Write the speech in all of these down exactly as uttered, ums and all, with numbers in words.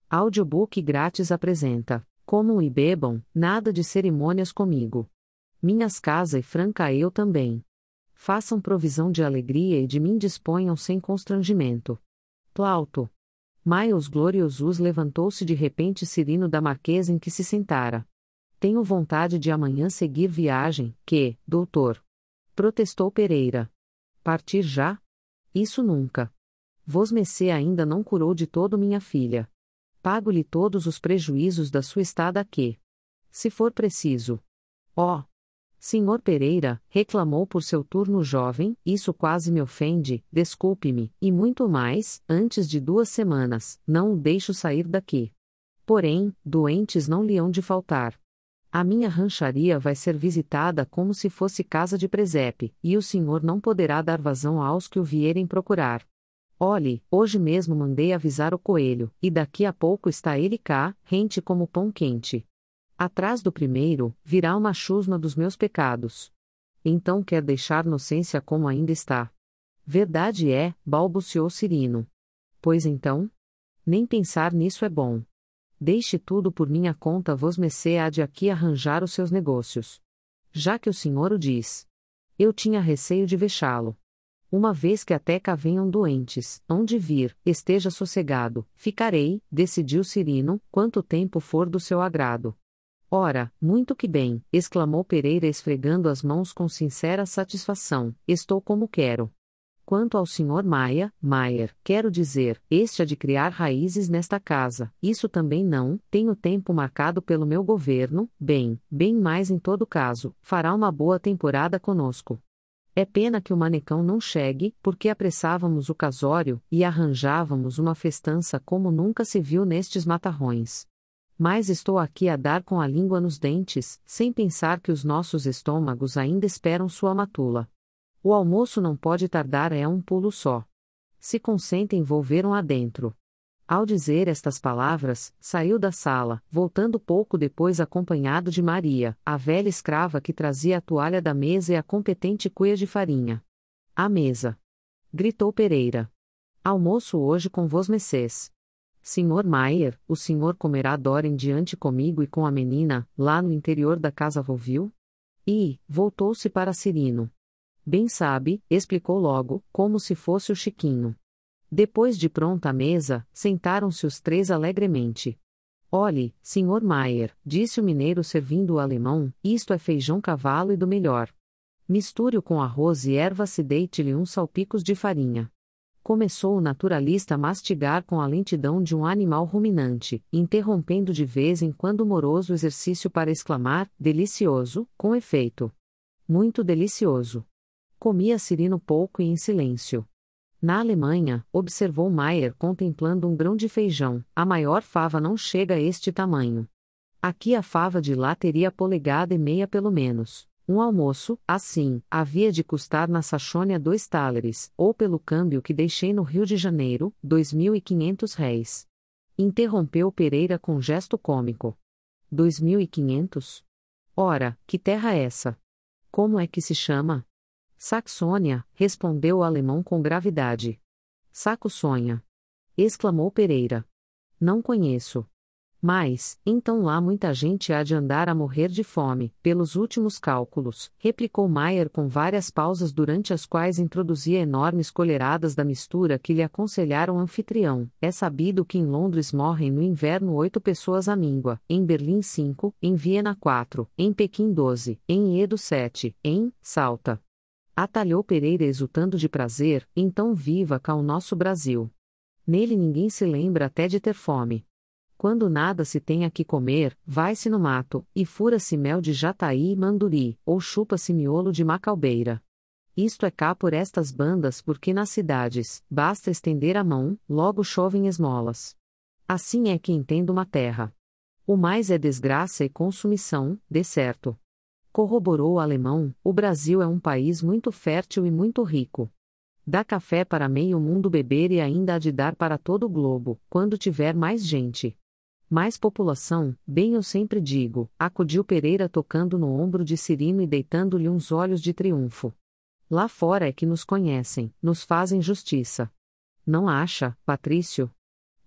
Audiobook grátis apresenta: Comam e bebam, nada de cerimônias comigo. Minhas casa e franca eu também. Façam provisão de alegria e de mim disponham sem constrangimento. Plauto. Miles Gloriosus levantou-se de repente Cirino da marquesa em que se sentara. Tenho vontade de amanhã seguir viagem, que, doutor? Protestou Pereira. Partir já? Isso nunca. Vosmecê ainda não curou de todo minha filha. Pago-lhe todos os prejuízos da sua estada aqui. Se for preciso. Ó! Senhor Pereira, reclamou por seu turno o jovem, isso quase me ofende, desculpe-me, e muito mais, antes de duas semanas, não o deixo sair daqui. Porém, doentes não lhe hão de faltar. A minha rancharia vai ser visitada como se fosse casa de presépio, e o senhor não poderá dar vazão aos que o vierem procurar. Olhe, hoje mesmo mandei avisar o coelho, e daqui a pouco está ele cá, rente como pão quente. Atrás do primeiro, virá uma chusma dos meus pecados. Então quer deixar Inocência como ainda está. Verdade é, balbuciou Cirino. Pois então? Nem pensar nisso é bom. Deixe tudo por minha conta, vosmecê há de aqui arranjar os seus negócios. Já que o senhor o diz. Eu tinha receio de vexá-lo. Uma vez que até cá venham doentes, hão de vir, esteja sossegado, ficarei, decidiu Cirino, quanto tempo for do seu agrado. Ora, muito que bem, exclamou Pereira esfregando as mãos com sincera satisfação, estou como quero. Quanto ao senhor Maia, Maier, quero dizer, este há de criar raízes nesta casa, isso também não, tenho tempo marcado pelo meu governo, bem, bem mais em todo caso, fará uma boa temporada conosco. É pena que o manecão não chegue, porque apressávamos o casório, e arranjávamos uma festança como nunca se viu nestes matarrões. Mas estou aqui a dar com a língua nos dentes, sem pensar que os nossos estômagos ainda esperam sua matula. O almoço não pode tardar é um pulo só. Se consentem volveram adentro. Ao dizer estas palavras, saiu da sala, voltando pouco depois acompanhado de Maria, a velha escrava que trazia a toalha da mesa e a competente cuia de farinha. À mesa! Gritou Pereira. Almoço hoje com vosmecês. Senhor Maier, o senhor comerá dora em diante comigo e com a menina, lá no interior da casa vovil? E, voltou-se para Cirino. Bem sabe, explicou logo, como se fosse o Chiquinho. Depois de pronta a mesa, sentaram-se os três alegremente. Olhe, senhor Maier, disse o mineiro servindo o alemão, isto é feijão cavalo e do melhor. Misture-o com arroz e ervas e deite-lhe uns salpicos de farinha. Começou o naturalista a mastigar com a lentidão de um animal ruminante, interrompendo de vez em quando o moroso exercício para exclamar, delicioso, com efeito. Muito delicioso. Comia Cirino pouco e em silêncio. Na Alemanha, observou Maier contemplando um grão de feijão, a maior fava não chega a este tamanho. Aqui a fava de lá teria polegada e meia pelo menos. Um almoço, assim, havia de custar na Saxônia dois thalers, ou pelo câmbio que deixei no Rio de Janeiro, dois mil e quinhentos réis. Interrompeu Pereira com gesto cômico. Dois mil e quinhentos? Ora, que terra é essa? Como é que se chama? Saxônia, respondeu o alemão com gravidade. Saco-sonha! Exclamou Pereira. Não conheço. Mas, então lá muita gente há de andar a morrer de fome, pelos últimos cálculos, replicou Maier com várias pausas durante as quais introduzia enormes colheradas da mistura que lhe aconselhara o anfitrião. É sabido que em Londres morrem no inverno oito pessoas à míngua, em Berlim cinco, em Viena quatro, em Pequim doze, em Edo sete, em Salta. Atalhou Pereira exultando de prazer, então viva cá o nosso Brasil. Nele ninguém se lembra até de ter fome. Quando nada se tem a que comer, vai-se no mato, e fura-se mel de jataí e manduri, ou chupa-se miolo de macalbeira. Isto é cá por estas bandas porque nas cidades, basta estender a mão, logo chovem esmolas. Assim é que entendo uma terra. O mais é desgraça e consumição, de certo. Corroborou o alemão, o Brasil é um país muito fértil e muito rico. Dá café para meio mundo beber e ainda há de dar para todo o globo, quando tiver mais gente. Mais população, bem eu sempre digo, acudiu Pereira tocando no ombro de Cirino e deitando-lhe uns olhos de triunfo. Lá fora é que nos conhecem, nos fazem justiça. Não acha, Patrício?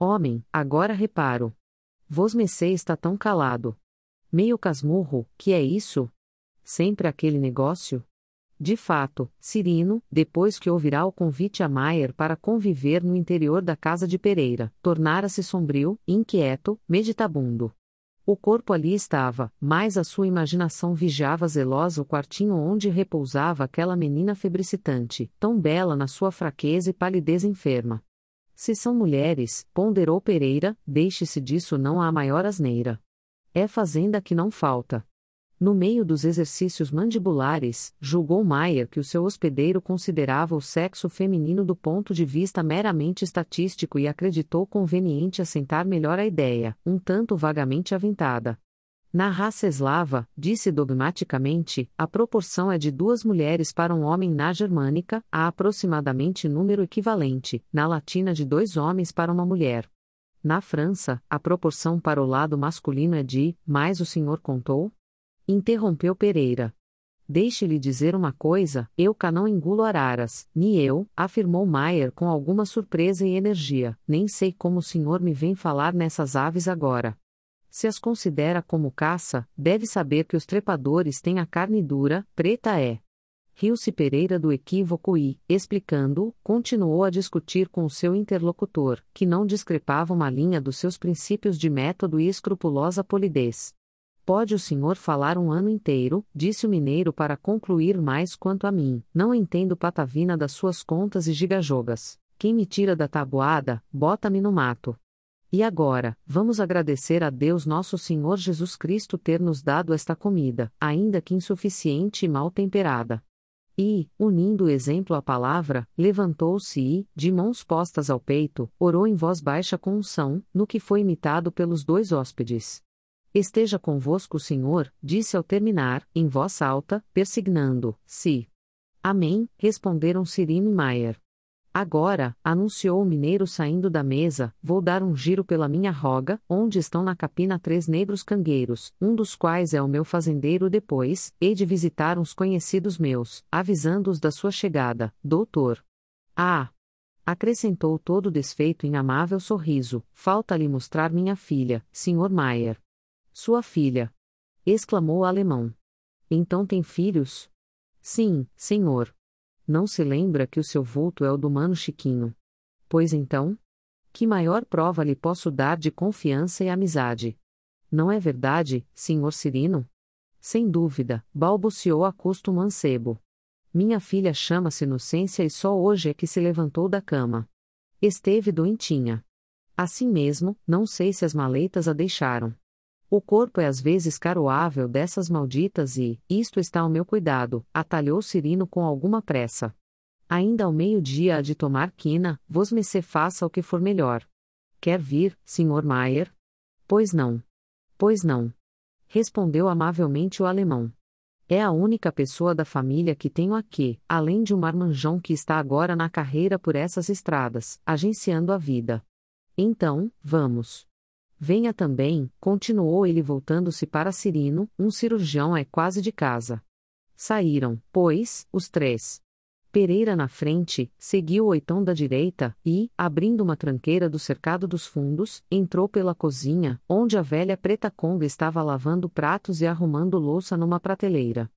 Homem, agora reparo. Vosmecê está tão calado. Meio casmurro, que é isso? Sempre aquele negócio? De fato, Cirino, depois que ouvirá o convite a Maier para conviver no interior da casa de Pereira, tornara-se sombrio, inquieto, meditabundo. O corpo ali estava, mas a sua imaginação vigiava zelosa o quartinho onde repousava aquela menina febricitante, tão bela na sua fraqueza e palidez enferma. Se são mulheres, ponderou Pereira, deixe-se disso, não há maior asneira. É fazenda que não falta. No meio dos exercícios mandibulares, julgou Maier que o seu hospedeiro considerava o sexo feminino do ponto de vista meramente estatístico e acreditou conveniente assentar melhor a ideia, um tanto vagamente aventada. Na raça eslava, disse dogmaticamente, a proporção é de duas mulheres para um homem. Na germânica, há aproximadamente número equivalente, na latina de dois homens para uma mulher. Na França, a proporção para o lado masculino é de, mais o senhor contou? Interrompeu Pereira. Deixe-lhe dizer uma coisa, eu cá não engulo araras, nem eu, afirmou Maier com alguma surpresa e energia, nem sei como o senhor me vem falar nessas aves agora. Se as considera como caça, deve saber que os trepadores têm a carne dura, preta é. Riu-se Pereira do equívoco e, explicando, continuou a discutir com o seu interlocutor, que não discrepava uma linha dos seus princípios de método e escrupulosa polidez. Pode o senhor falar um ano inteiro, disse o mineiro para concluir, mais quanto a mim, não entendo patavina das suas contas e gigajogas. Quem me tira da tabuada, bota-me no mato. E agora, vamos agradecer a Deus nosso Senhor Jesus Cristo ter nos dado esta comida, ainda que insuficiente e mal temperada. E, unindo o exemplo à palavra, levantou-se e, de mãos postas ao peito, orou em voz baixa com unção, no que foi imitado pelos dois hóspedes. Esteja convosco o Senhor, disse ao terminar, em voz alta, persignando, se. Amém, responderam Cirino e Maier. Agora, anunciou o mineiro saindo da mesa, vou dar um giro pela minha roga, onde estão na capina três negros cangueiros, um dos quais é o meu fazendeiro. Depois, hei de visitar uns conhecidos meus, avisando-os da sua chegada, doutor. Ah! Acrescentou todo desfeito em amável sorriso, falta-lhe mostrar minha filha, senhor Maier. Sua filha! Exclamou o alemão. Então tem filhos? Sim, senhor. Não se lembra que o seu vulto é o do mano Chiquinho? Pois então? Que maior prova lhe posso dar de confiança e amizade? Não é verdade, senhor Cirino? Sem dúvida, balbuciou a custo o mancebo. Minha filha chama-se Inocência e só hoje é que se levantou da cama. Esteve doentinha. Assim mesmo, não sei se as maleitas a deixaram. O corpo é às vezes caroável dessas malditas e, isto está ao meu cuidado, atalhou Cirino com alguma pressa. Ainda ao meio-dia há de tomar quina, vosmecê faça o que for melhor. Quer vir, senhor Maier? Pois não. Pois não. Respondeu amavelmente o alemão. É a única pessoa da família que tenho aqui, além de um marmanjão que está agora na carreira por essas estradas, agenciando a vida. Então, vamos. Venha também, continuou ele voltando-se para Cirino, um cirurgião é quase de casa. Saíram, pois, os três. Pereira na frente, seguiu Oitão da direita, e, abrindo uma tranqueira do cercado dos fundos, entrou pela cozinha, onde a velha preta Conga estava lavando pratos e arrumando louça numa prateleira.